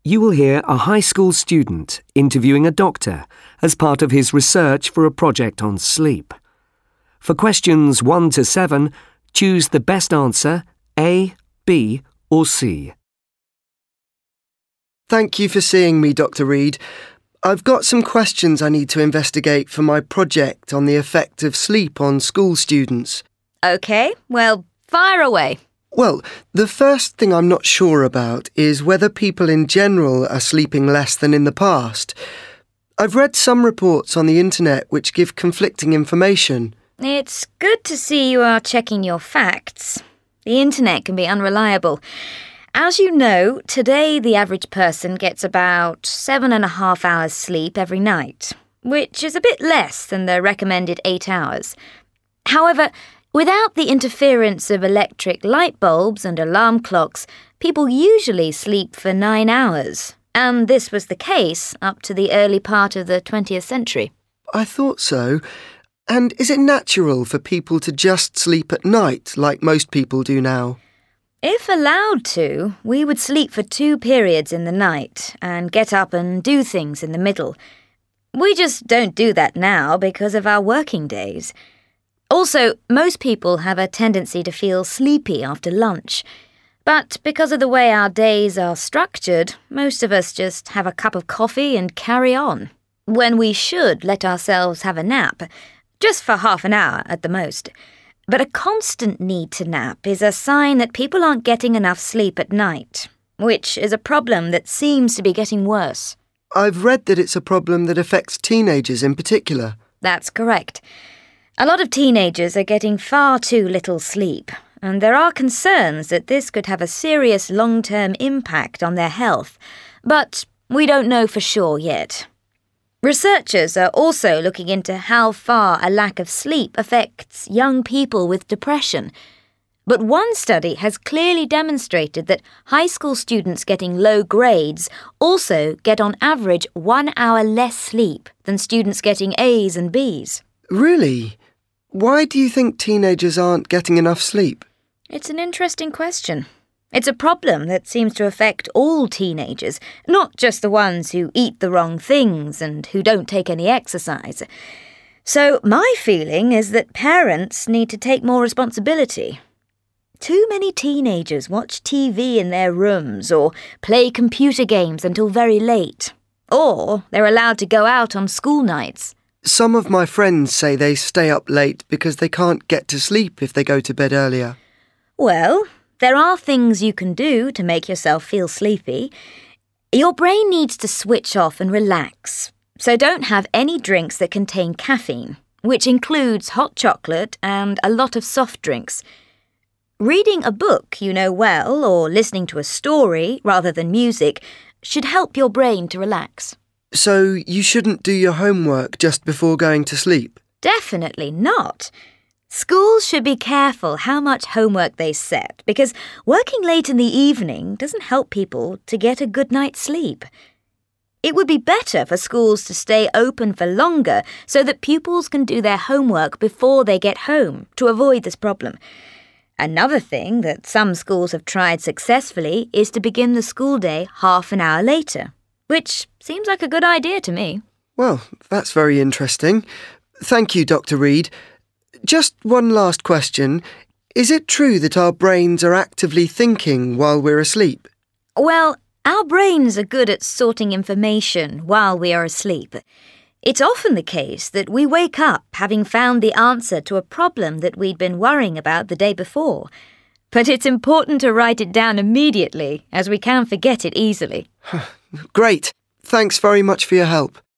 You will hear a high school student interviewing a doctor as part of his research for a project on sleep. For questions 1 to 7, choose the best answer, A, B, or C. Thank you for seeing me, Dr. Reed. I've got some questions I need to investigate for my project on the effect of sleep on school students. OK, well, fire away. Well, the first thing I'm not sure about is whether people in general are sleeping less than in the past. I've read some reports on the internet which give conflicting information. It's good to see you are checking your facts. The internet can be unreliable. As you know, today the average person gets about 7.5 hours sleep every night, which is a bit less than the recommended 8 hours. However, without the interference of electric light bulbs and alarm clocks, people usually sleep for 9 hours, and this was the case up to the early part of the 20th century. I thought so. And is it natural for people to just sleep at night like most people do now? If allowed to, we would sleep for 2 periods in the night and get up and do things in the middle. We just don't do that now because of our working days. Also, most people have a tendency to feel sleepy after lunch. But because of the way our days are structured, most of us just have a cup of coffee and carry on, when we should let ourselves have a nap, just for half an hour at the most. But a constant need to nap is a sign that people aren't getting enough sleep at night, which is a problem that seems to be getting worse. I've read that it's a problem that affects teenagers in particular. That's correct. A lot of teenagers are getting far too little sleep, and there are concerns that this could have a serious long-term impact on their health, but we don't know for sure yet. Researchers are also looking into how far a lack of sleep affects young people with depression. But one study has clearly demonstrated that high school students getting low grades also get on average 1 hour less sleep than students getting A's and B's. Really? Why do you think teenagers aren't getting enough sleep? It's an interesting question. It's a problem that seems to affect all teenagers, not just the ones who eat the wrong things and who don't take any exercise. So my feeling is that parents need to take more responsibility. Too many teenagers watch TV in their rooms or play computer games until very late. Or they're allowed to go out on school nights. Some of my friends say they stay up late because they can't get to sleep if they go to bed earlier. Well, there are things you can do to make yourself feel sleepy. Your brain needs to switch off and relax, so don't have any drinks that contain caffeine, which includes hot chocolate and a lot of soft drinks. Reading a book you know well or listening to a story rather than music should help your brain to relax. So you shouldn't do your homework just before going to sleep? Definitely not. Schools should be careful how much homework they set because working late in the evening doesn't help people to get a good night's sleep. It would be better for schools to stay open for longer so that pupils can do their homework before they get home to avoid this problem. Another thing that some schools have tried successfully is to begin the school day half an hour later, which seems like a good idea to me. Well, that's very interesting. Thank you, Dr. Reed. Just one last question. Is it true that our brains are actively thinking while we're asleep? Well, our brains are good at sorting information while we are asleep. It's often the case that we wake up having found the answer to a problem that we'd been worrying about the day before. But it's important to write it down immediately, as we can forget it easily. Great. Thanks very much for your help.